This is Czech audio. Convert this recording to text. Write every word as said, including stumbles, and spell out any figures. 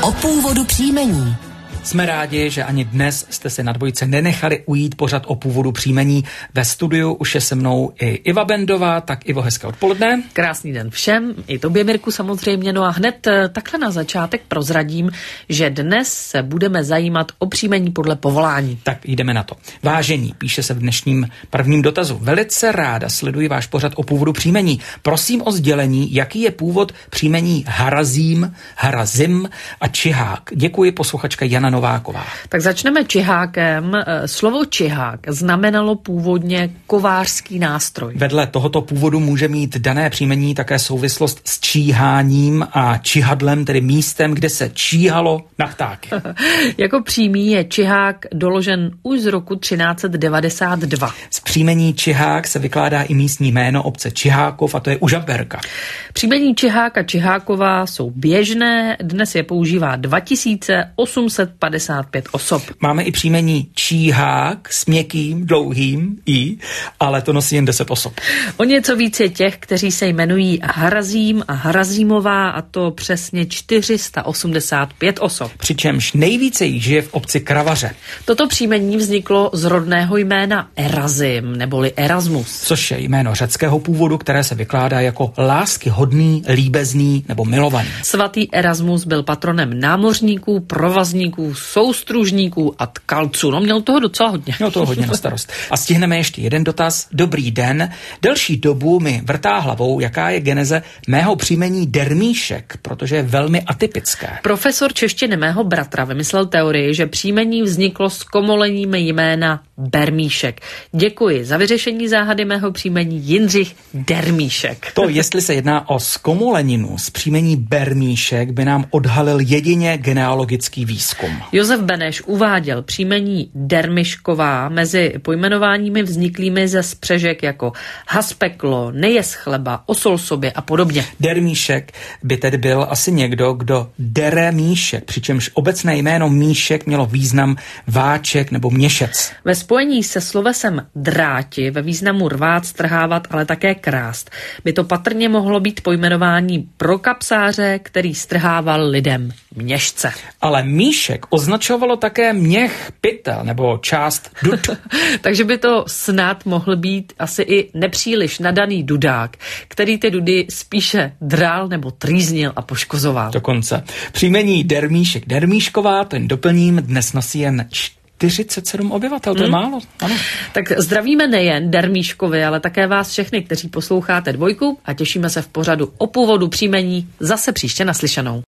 O původu příjmení. Jsme rádi, že ani dnes jste si na dvojce nenechali ujít pořad o původu příjmení. Ve studiu už je se mnou i Iva Bendová, tak Ivo, hezké odpoledne. Krásný den všem, i tobě, Mirku, samozřejmě. No a hned takhle na začátek prozradím, že dnes se budeme zajímat o příjmení podle povolání. Tak jdeme na to. Vážení, píše se v dnešním prvním dotazu. Velice ráda sleduji váš pořad o původu příjmení. Prosím o sdělení, jaký je původ příjmení Harazím, Harazim a Čihák. Děkuji, posluchačka Jana Nováková. Tak začneme čihákem. Slovo čihák znamenalo původně kovářský nástroj. Vedle tohoto původu může mít dané příjmení také souvislost s číháním a čihadlem, tedy místem, kde se číhalo na ptáky. Jako přímý je čihák doložen už z roku třináct set devadesát dva. Z příjmení Čihák se vykládá i místní jméno obce Čihákov, a to je u Žamberka. Příjmení Čihák a Čiháková jsou běžné, dnes je používá dva tisíce osm set padesát pět osob. Máme i příjmení Číhák s měkkým, dlouhým i, ale to nosí jen deset osob. O něco víc je těch, kteří se jmenují Harazím a Harazímová, a to přesně čtyři sta osmdesát pět osob. Přičemž nejvíce jich žije v obci Kravaře. Toto příjmení vzniklo z rodného jména Erazim, neboli Erasmus. Což je jméno řeckého původu, které se vykládá jako láskyhodný, líbezný nebo milovaný. Svatý Erasmus byl patronem námořníků, provazníků, soustružníků a tkalců. No, měl toho docela hodně. Měl toho hodně na starost. A stihneme ještě jeden dotaz. Dobrý den. Delší dobu mi vrtá hlavou, jaká je geneze mého příjmení Dermíšek, protože je velmi atypické. Profesor češtiny mého bratra vymyslel teorii, že příjmení vzniklo s komolením jména Bermíšek. Děkuji za vyřešení záhady mého příjmení Jindřich Dermíšek. To, jestli se jedná o zkomoleninu z příjmení Bermíšek, by nám odhalil jedině genealogický výzkum. Josef Beneš uváděl příjmení Dermišková mezi pojmenováními vzniklými ze spřežek jako haspeklo, nejes chleba, osol sobě a podobně. Dermíšek by tedy byl asi někdo, kdo dere míšek, přičemž obecné jméno míšek mělo význam váček nebo měšec. Ve spojení se slovesem dráti ve významu rvát, strhávat, ale také krást, by to patrně mohlo být pojmenování pro kapsáře, který strhával lidem měšce. Ale míšek označovalo také měch, pytel nebo část dud. Takže by to snad mohl být asi i nepříliš nadaný dudák, který ty dudy spíše drál nebo trýznil a poškozoval. Dokonce. Příjmení Dermíšek, Dermíšková, to jen doplním, dnes nosí jen čtyřicet sedm obyvatel, to je hmm. málo. Ano. Tak zdravíme nejen Dermíškovi, ale také vás všechny, kteří posloucháte dvojku, a těšíme se v pořadu o původu příjmení zase příště naslyšenou.